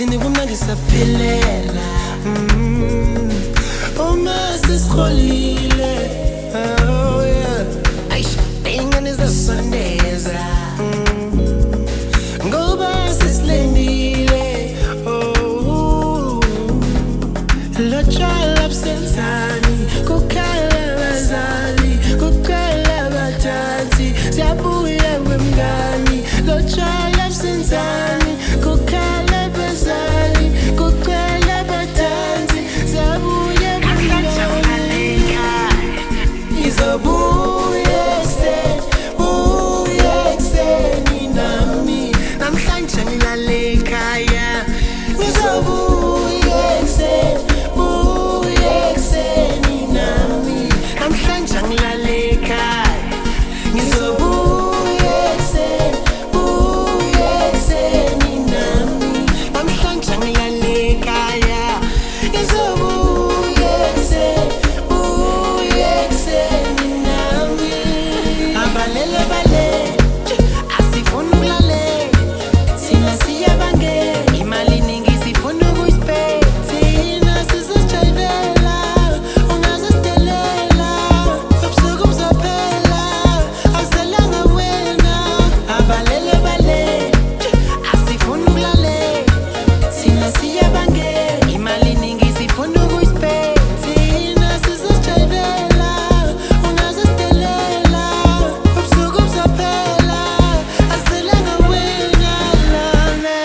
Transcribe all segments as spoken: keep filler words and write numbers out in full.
Thini kumnandi saphilela uma sesikolile oh yeah Aish ingane zasondeza ngoba sesilendile oh lo child absenzani kukhala abazali kukhala abadansi siyabuya wemngani lo child absenzani kukhala abazali kukhala abadansi siyabuya wemngani izobuya ekseni buya ekseni nami namhlanje ngilale ekhaya ngizobuya ekseni buya ekseni nami namhlanje ngilale ekhaya ngizobuya ekseni buya ekseni nami namhlanje ngilale ekhaya ngizobuya ekseni buya ekseni nami abalele balele asifuni ukulalela thina siyabangela imali ningi sifuna ukuyisiphetha thina sizosijayivela ungazisidelela ubusuku buzophela awuselanga wena abalele balele asifuni ukulalela thina siyabangela imali ningi sifuna ukuyisiphetha thina sizosijayivela ungazisidelela ubusuku buzophela awuselanga wena lana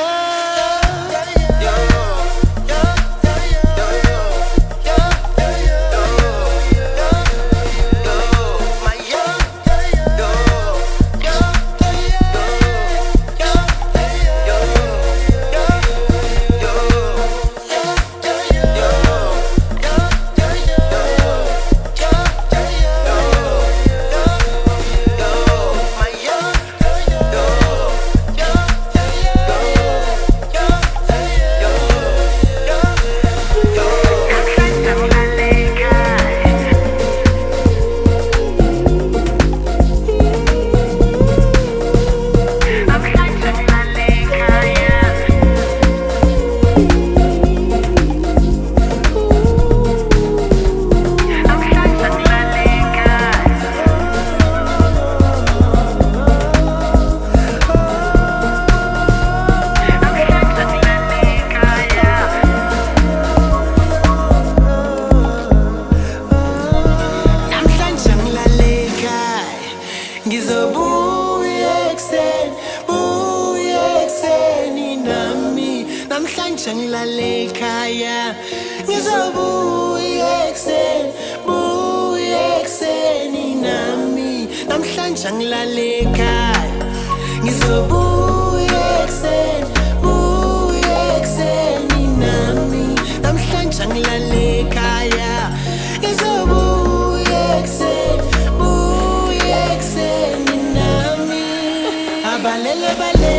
namhlanje ngilale ekhaya ngizobuya ekseni buya ekseni nami namhlanje ngilale ekhaya ngizobuya ekseni buya ekseni nami namhlanje ngilale ekhaya ngizobuya ekseni buya ekseni nami namhlanje ngilale ekhaya ngizobuya ekseni buya ekseni nami abalele balele